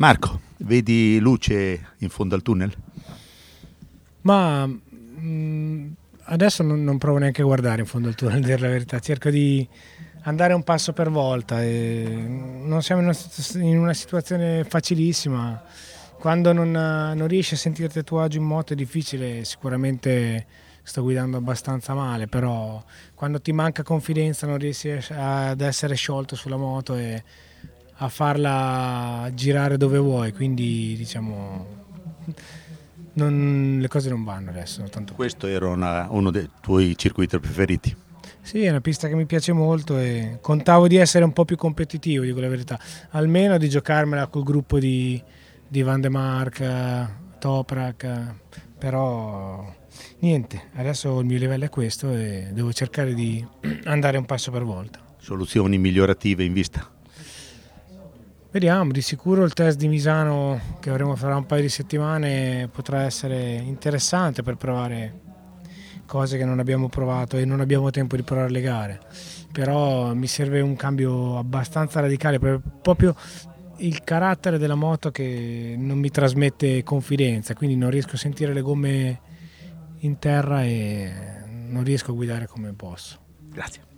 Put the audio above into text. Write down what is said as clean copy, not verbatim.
Marco, vedi luce in fondo al tunnel? Ma adesso non provo neanche a guardare in fondo al tunnel, a dire la verità. Cerco di andare un passo per volta. Non siamo in una situazione facilissima. Quando non riesci a sentirti a tuo agio in moto è difficile. Sicuramente sto guidando abbastanza male, però quando ti manca confidenza non riesci ad essere sciolto sulla moto e a farla girare dove vuoi, quindi diciamo le cose non vanno adesso. Tanto Questo era uno dei tuoi circuiti preferiti? sì, è una pista che mi piace molto e contavo di essere un po' più competitivo, dico la verità, almeno di giocarmela col gruppo di Van de Mark, Toprak, però niente, adesso il mio livello è questo e devo cercare di andare un passo per volta. Soluzioni migliorative in vista? Vediamo, di sicuro il test di Misano che avremo fra un paio di settimane potrà essere interessante per provare cose che non abbiamo provato e non abbiamo tempo di provare le gare, però mi serve un cambio abbastanza radicale, proprio il carattere della moto che non mi trasmette confidenza, quindi non riesco a sentire le gomme in terra e non riesco a guidare come posso. Grazie.